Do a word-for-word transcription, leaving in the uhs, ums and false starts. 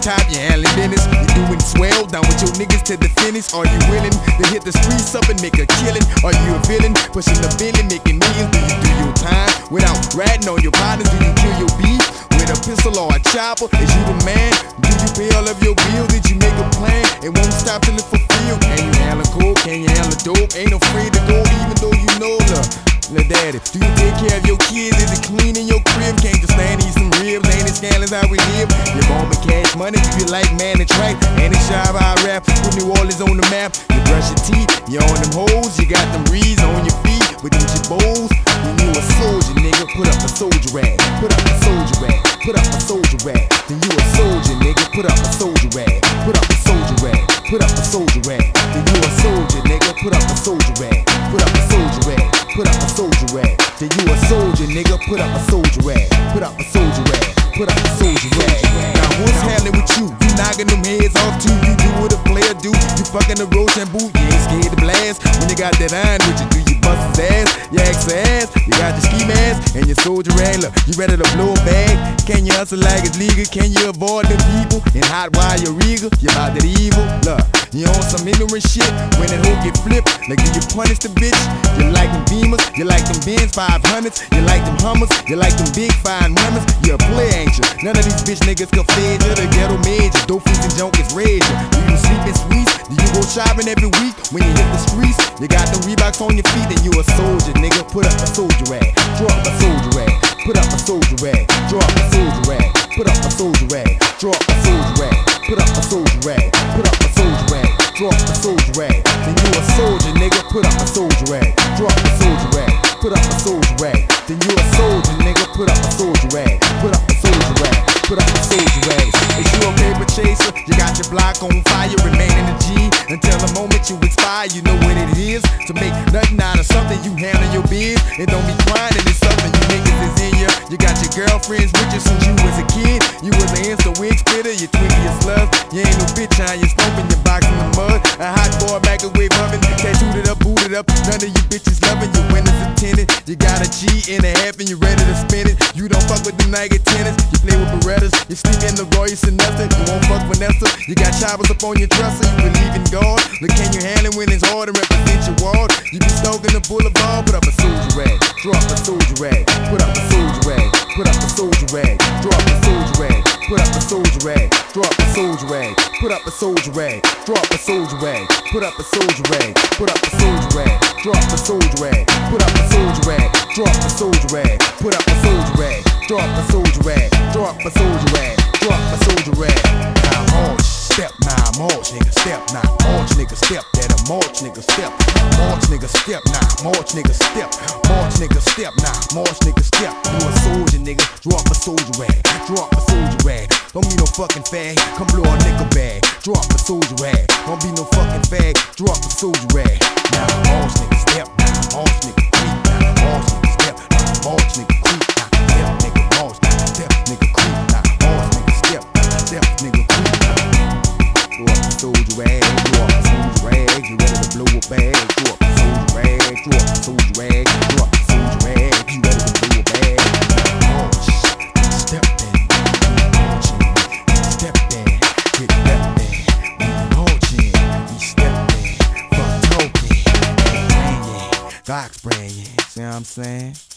top, you handling business. You doing swell, down with your niggas to the finish. Are you willing to hit the streets up and make a killing? Are you a villain, pushing the billion, making millions? Do you do your time without ratting on your partners? Do you kill your beef with a pistol or a chopper? Is you the man? Do you pay all of your bills? Did you make a plan? It won't stop till it's fulfilled. Can you handle coke? Can you handle dope? Ain't afraid to go even though you know love. Lil' daddy, do you take care of your kids? Is it clean in your crib? Can't just stand eat some ribs? Ain't it scandalous how we live? You're born with cash money, do you like man and track? Ain't it shy I rap? Put New Orleans on the map. You brush your teeth, you on them hoes, you got them reeds on your feet with them jabos. When you a soldier, nigga, put up a soldier rag. Put up a soldier rag. Put up a soldier rag. Then you a soldier, nigga, put up a soldier rag. Put up a soldier rag. Put up a soldier rag. Then you a soldier, nigga, put up a soldier rag. Put up a soldier rag. Put up a soldier rag. Then you a soldier, nigga, put up a soldier rag. Put up a soldier rag. Put up a soldier rag. Now what's happening with you? You knocking them heads off too. You do what a player do. You fucking the roach and boot. You ain't scared to blast. When you got that iron with you, do you bust his ass? You ask the ass. You got your ski mask and your soldier rag. Look, you ready to blow a bag? Can you hustle like it's legal? Can you avoid them people? And hot wire your regal? You about that evil? Look, you on some ignorant shit. When that hoe get flipped, like do you punish the bitch? You like them Beamers? You like them Benz five hundreds? You like them Hummers? You like them big fine women? You a player, ain't you? None of these bitch niggas can fade you. The ghetto major, dope fiends and junkies rage you. Do you sleep in suites? Do you go shopping every week? When you hit the streets, you got them Reeboks on your feet and you a soldier, nigga. Put up a soldier rag. Drop a soldier rag. Put up a soldier rag. Drop a soldier rag. Put up a soldier rag. Drop a soldier rag. Put up a soldier rag. Put up a soldier rag. Drop a soldier rag. Then you a soldier, nigga. Put up a soldier rag. Drop a soldier rag. Put up a soldier rag. Then you a soldier, nigga. Put up a soldier rag. Put up a soldier rag. Put up a soldier rag. Is you a paper chaser? You got your block on fire, remain in the G until the moment you expire. You know what it is to make nothing out of something. You handle your biz and don't be crying and it's something you niggas is in ya. You got your girlfriends with you since you was a kid. You was an instant wig spitter, you twinkie your slugs. You ain't no bitch on you stomping your box in the mud. A hot boy microwave oven, tattooed it up, booted up. None of you bitches loving your windows attended. You got a G and a half and you ready to spin it. You don't fuck with them Nike tennis. You play with Berettas. You sleep in the Royce and nothing. You won't fuck Vanessa. You got choppers up on your dresser. You believe in God. Look, can you handle it when it's hard and represent your ward? You be stalking the boulevard. Put up a soldier rag. Drop a soldier rag. Put up a soldier rag. Put up a soldier rag. Drop a soldier rag. Put up a soldier rag. Drop a soldier rag. Put up a soldier rag. Drop a soldier rag. Put up a soldier rag. Put up a soldier rag. Drop a soldier rag. Put up a soldier rag. Drop a soldier rag. Put up a soldier rag. Drop a soldier rag. Drop a soldier rag. Drop a soldier rag. Now march, step, now march, nigga, step, now march, nigga, step, that a march, nigga, step, march, nigga, step, now march, nigga, step, march, nigga, step, now march, nigga, step. You a soldier, nigga, drop a soldier rag, drop a soldier rag. Don't be no fucking fag, come blow a nickel bag. Drop a soldier rag, don't be no fucking fag. Drop a soldier rag. Now march, nigga, step, now march, nigga, creep, now march, nigga, step, now march, nigga, creep, now step, nigga, march, now step, nigga, creep, now march, nigga, step, step, nigga, creep, now. Drop a soldier rag, drop a soldier rag. You ready to blow a bag? Drop a soldier rag, drop a soldier rag, drop a soldier rag. You ready to blow a bag? March, step in, marching, step in, get that in. We marching, we stepping, fuck talking, ain't playing, Glock spraying. See what I'm saying?